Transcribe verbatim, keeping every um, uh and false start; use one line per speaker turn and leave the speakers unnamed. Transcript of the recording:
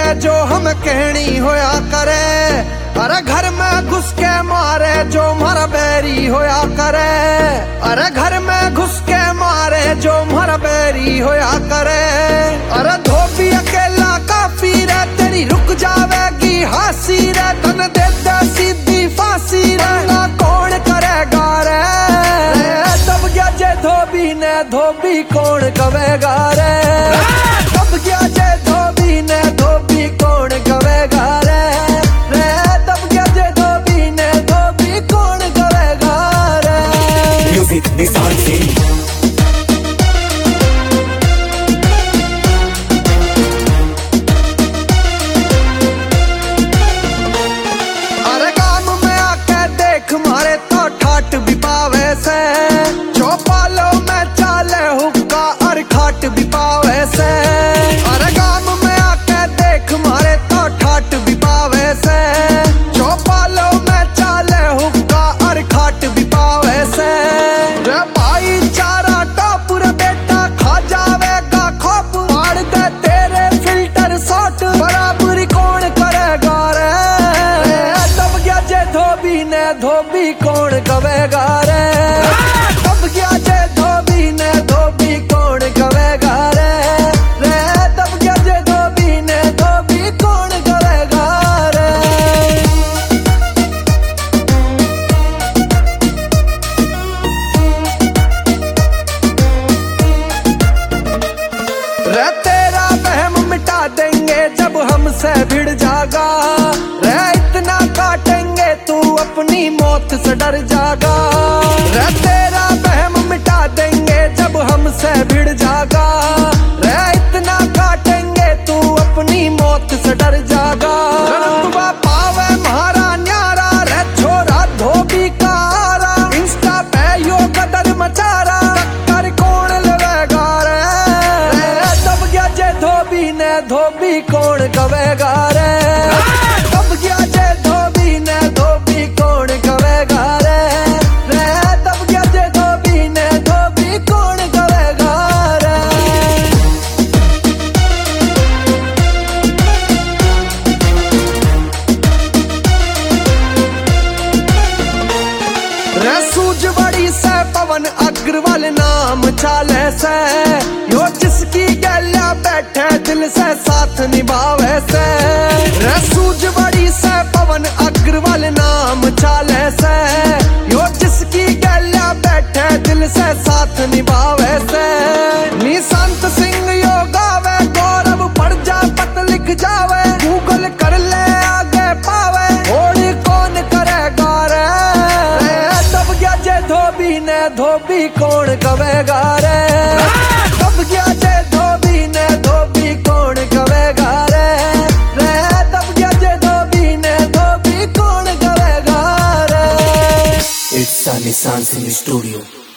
जो हम कहनी होया करे, अरे घर में घुस के मारे जो मारा बैरी होया करे, अरे घर में घुस के मारे जो मारा बैरी होया करे। अरे धोबी अकेला काफी रे, तेरी रुक जावेगी हासी रे, तन दे दे सीधी फांसी रे, ना कौन करेगा रे। दब गया जे धोबी ने धोबी कौन कवेगा रे, दब गया जे धोबी ने धोबी कौन कवेगा रे, रे दब गया जे धोबी ने धोबी कौन कवेगा रे।
म्यूजिक निशान सिंह।
अरे काम में आके देख मारे तो ठाट भी पावे से, चौपालों में चाले हुक्का और खाट भी पावे से। अरे काम में आके देख मारे तो ठाट भी पावे से, चौपालों में चाले हुक्का और खाट भी पावे से। रे भाईचारा टॉप रे बेटा खा जावेगा खोप, मार दे तेरे फिल्टर शॉट, बराबरी कौन करेगा रे। दब गया जे धोबी ने धोबी कौन कवेगा रे, दब गया जे धोबी ने धोबी कौन कवेगा रे, रे दब गया जे धोबी ने धोबी कौन कवेगा रे। रे तेरा वहम मिटा देंगे जब हमसे भिड़ जागा, रे इतना काटेंगे तू अपनी मौत से डर जागा। रे तेरा वहम मिटा देंगे जब हमसे भिड़ जागा, रे इतना काटेंगे तू अपनी मौत से डर जागा। रुतबा पावे म्हारा न्यारा, रे छोरा धोबी का आरा, इंस्टा पे यो कदर मचारा, टक्कर कौन लेवेगा रे। दब गया जे धोबी ने धोबी कौन कवेगा रे, दब गया जे धोबी ने धोबी कौन कवेगा रे, रे दब गया जे धोबी ने धोबी कौन कवेगा रे। रे सूझबड़ी से पवन अग्रवाल नाम चाले से, यो जिसकी गैल्या बैठे दिल से साथ निभावे से। रे सूझबड़ी से पवन अग्रवाल नाम चाले से, यो जिसकी गैल्या बैठे दिल से साथ निभावे से। निशांत सिंह यो गावे, गौरव पड़ जा पत लिख जावे, गूगल कर ले आगे पावे, और कौन करेगा रे। दब गया जे धोबी ने धोबी कौन कवेगा रे, दब गया जे धोबी ने धोबी कौन कवेगा रे, रे दब गया जे धोबी ने धोबी कौन कवेगा रे।
इट्स निशान सिंह स्टूडियो।